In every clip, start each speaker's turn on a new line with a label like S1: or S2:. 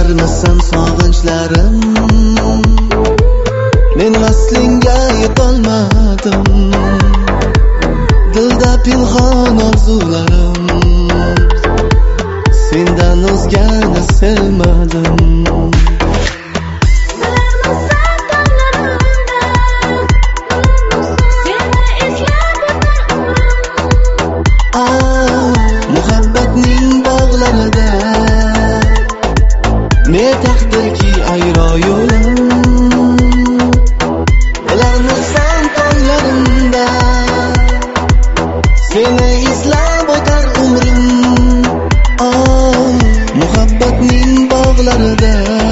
S1: Bilarmisan sog'inchlarim, men vaslingga yetolmadim. Dilda pinhon orzularim, sendan o'zgani sevmadim. Muhabbatning bog'larida ne taqdirki ayro yo'lim, bilarmisan tonglarimda seni izlab o'tar umrim. Muhabbatning bog'larida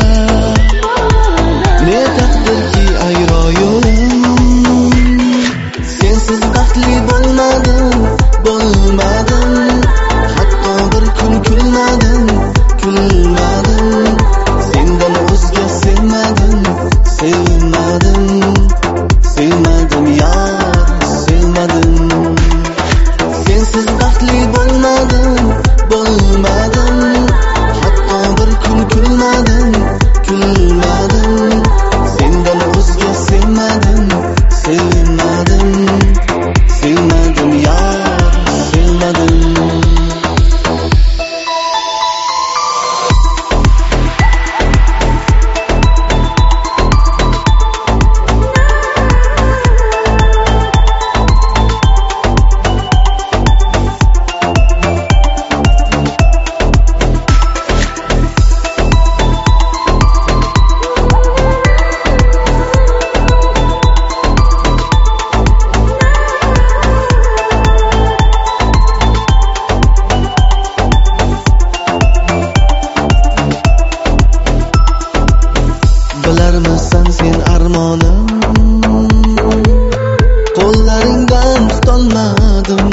S1: ne taqdirki ayro yo'lim, sensiz baxtli bo'lmadim. Hatto bir kun kulmadim. Sendan o'zga sevmadim yar, sevmadim. Sensiz baxtli bo'lmadim. Hatto bir kun kulmadim. Sendan o'zga sevmadim yar, sevmadim. Bilarmisan sen armonim, qo'llaringdan tutolmadim.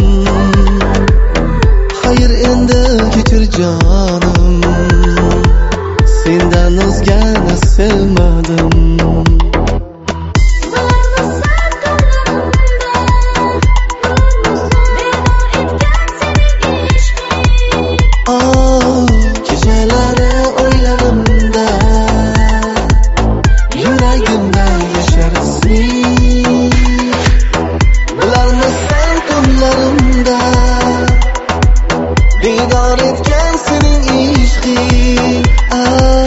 S1: Xayr endi kechir jonim, sendan o'zgani sevmadim. Kechalari o'ylarimda yuragimda yasharsin. Bilarmisan kunlarimda bedor etgan sening ishqing.